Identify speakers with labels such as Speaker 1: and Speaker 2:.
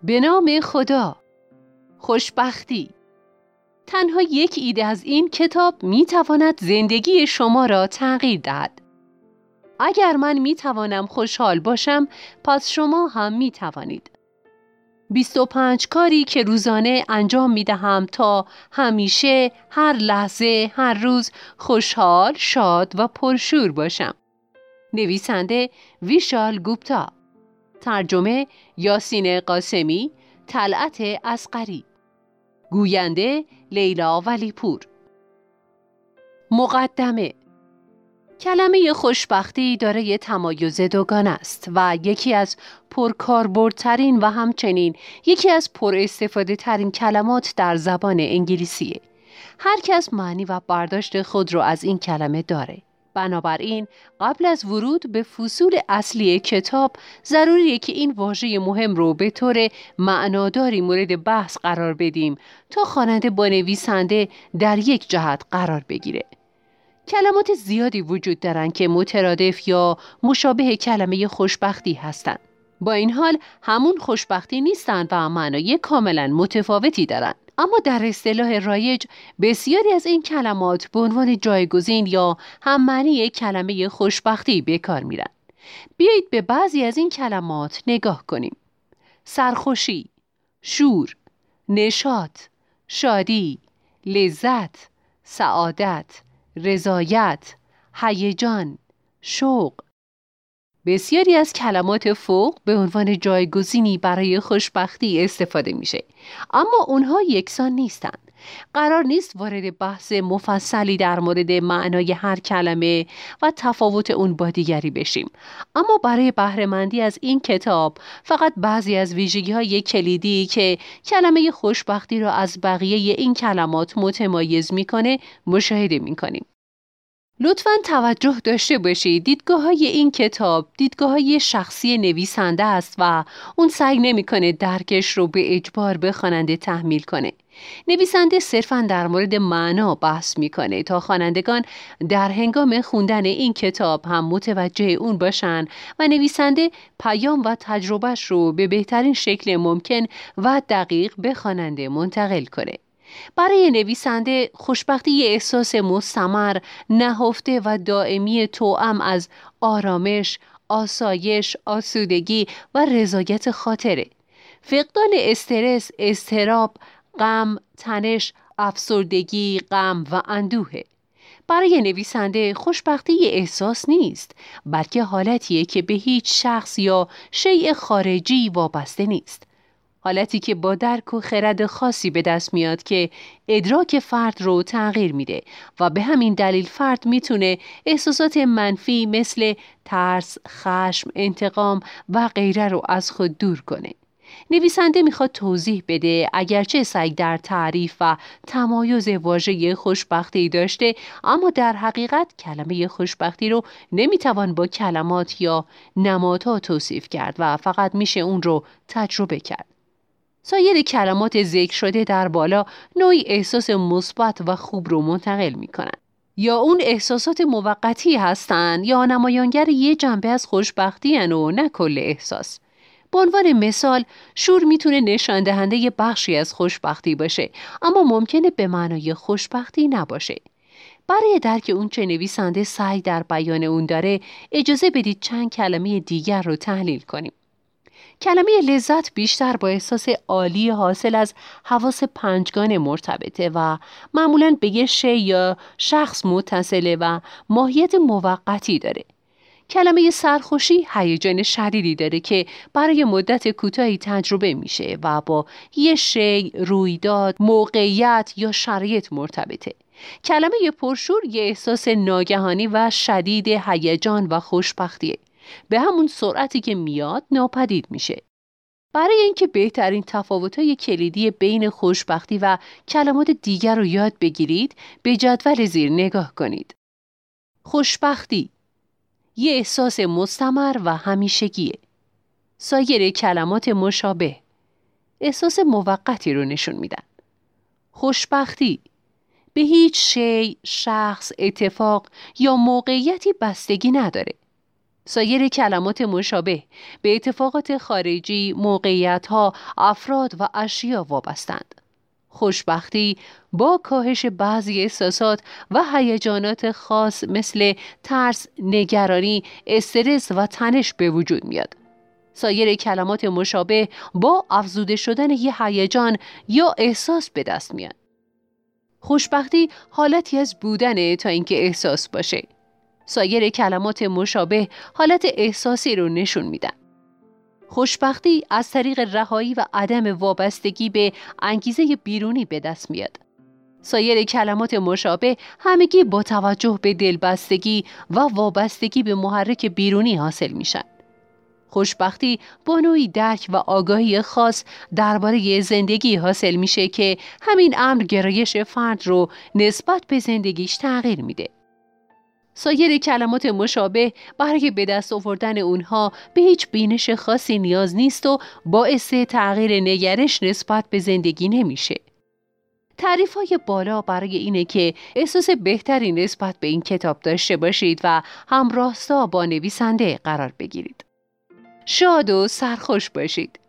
Speaker 1: به نام خدا. خوشبختی. تنها یک ایده از این کتاب می تواند زندگی شما را تغییر دهد. اگر من می توانم خوشحال باشم، پس شما هم می توانید. 25 کاری که روزانه انجام می دهم تا همیشه، هر لحظه، هر روز خوشحال، شاد و پرشور باشم. نویسنده ویشال گوپتا. ترجمه یاسین قاسمی، طلعت اصغری. گوینده لیلا ولیپور. مقدمه. کلمه خوشبختی دارای تمایز دوگانه است و یکی از پرکاربردترین و همچنین یکی از پر استفاده ترین کلمات در زبان انگلیسیه. هر کس معنی و برداشت خود رو از این کلمه داره. بنابراین قبل از ورود به فصول اصلی کتاب ضروریه که این واژه مهم رو به طور معناداری مورد بحث قرار بدیم تا خواننده با نویسنده در یک جهت قرار بگیره. کلمات زیادی وجود دارن که مترادف یا مشابه کلمه خوشبختی هستند. با این حال همون خوشبختی نیستن و معنای کاملا متفاوتی دارن. اما در اصطلاح رایج بسیاری از این کلمات به عنوان جایگزین یا هم معنی کلمه خوشبختی به کار میرن. بیایید به بعضی از این کلمات نگاه کنیم. سرخوشی، شور، نشاط، شادی، لذت، سعادت، رضایت، هیجان، شوق. بسیاری از کلمات فوق به عنوان جایگزینی برای خوشبختی استفاده میشه، اما اونها یکسان نیستند. قرار نیست وارد بحث مفصلی در مورد معنای هر کلمه و تفاوت اون با دیگری بشیم، اما برای بهره‌مندی از این کتاب فقط بعضی از ویژگی‌های کلیدی که کلمه خوشبختی را از بقیه این کلمات متمایز میکنه مشاهده میکنیم. لطفاً توجه داشته باشید دیدگاه‌های این کتاب دیدگاه‌های شخصی نویسنده است و اون سعی نمی‌کنه درکش رو به اجبار به خواننده تحمیل کنه. نویسنده صرفاً در مورد معنا بحث می‌کنه تا خوانندگان در هنگام خوندن این کتاب هم متوجه اون باشن و نویسنده پیام و تجربهش رو به بهترین شکل ممکن و دقیق به خواننده منتقل کنه. برای نویسنده خوشبختی یه احساس مستمر، نهفته و دائمی توأم از آرامش، آسایش، آسودگی و رضایت خاطره. فقدان استرس، اضطراب، غم، تنش، افسردگی، غم و اندوهه. برای نویسنده خوشبختی یه احساس نیست، بلکه حالتیه که به هیچ شخص یا شیء خارجی وابسته نیست. حالتی که با درک و خرد خاصی به دست میاد که ادراک فرد رو تغییر میده و به همین دلیل فرد میتونه احساسات منفی مثل ترس، خشم، انتقام و غیره رو از خود دور کنه. نویسنده میخواد توضیح بده اگرچه سعی در تعریف و تمایز واژه خوشبختی داشته، اما در حقیقت کلمه خوشبختی رو نمیتوان با کلمات یا نمادها توصیف کرد و فقط میشه اون رو تجربه کرد. سایر کلمات ذکر شده در بالا نوعی احساس مثبت و خوب رو منتقل می‌کنند. یا اون احساسات موقتی هستند یا نمایانگر یه جنبه از خوشبختی و نه کل احساس. به عنوان مثال، شور میتونه نشان دهنده بخشی از خوشبختی باشه، اما ممکنه به معنای خوشبختی نباشه. برای درک اون چه نویسنده سعی در بیان اون داره، اجازه بدید چند کلمه دیگر رو تحلیل کنیم. کلمه لذت بیشتر با احساس عالی حاصل از حواس پنجگانه مرتبطه و معمولاً به یه شی یا شخص متصله و ماهیت موقتی داره. کلمه سرخوشی هیجان شدیدی داره که برای مدت کوتاهی تجربه میشه و با یه شی، رویداد، موقعیت یا شرایط مرتبطه. کلمه پرشور یه احساس ناگهانی و شدید هیجان و خوشبختیه. به همون سرعتی که میاد ناپدید میشه. برای اینکه بهترین تفاوت‌های کلیدی بین خوشبختی و کلمات دیگر رو یاد بگیرید، به جدول زیر نگاه کنید. خوشبختی یه احساس مستمر و همیشگیه. سایر کلمات مشابه احساس موقتی رو نشون میدن. خوشبختی به هیچ شی، شخص، اتفاق یا موقعیتی بستگی نداره. سایر کلمات مشابه به اتفاقات خارجی، موقعیت‌ها، افراد و اشیا وابستند. خوشبختی با کاهش بعضی احساسات و هیجانات خاص مثل ترس، نگرانی، استرس و تنش به وجود میاد. سایر کلمات مشابه با افزوده شدن یه هیجان یا احساس به دست میاد. خوشبختی حالتی از بودنه تا اینکه احساس باشه. سایر کلمات مشابه حالت احساسی رو نشون میدن. خوشبختی از طریق رهایی و عدم وابستگی به انگیزه بیرونی به دست میاد. سایر کلمات مشابه همگی با توجه به دلبستگی و وابستگی به محرک بیرونی حاصل میشن. خوشبختی با نوعی درک و آگاهی خاص درباره زندگی حاصل میشه که همین امر گرایش فرد رو نسبت به زندگیش تغییر میده. سایر کلمات مشابه برای به دست آوردن اونها به هیچ بینش خاصی نیاز نیست و باعث تغییر نگرش نسبت به زندگی نمیشه. تعریف‌های بالا برای اینه که احساس بهتری نسبت به این کتاب داشته باشید و همراستا با نویسنده قرار بگیرید. شاد و سرخوش باشید.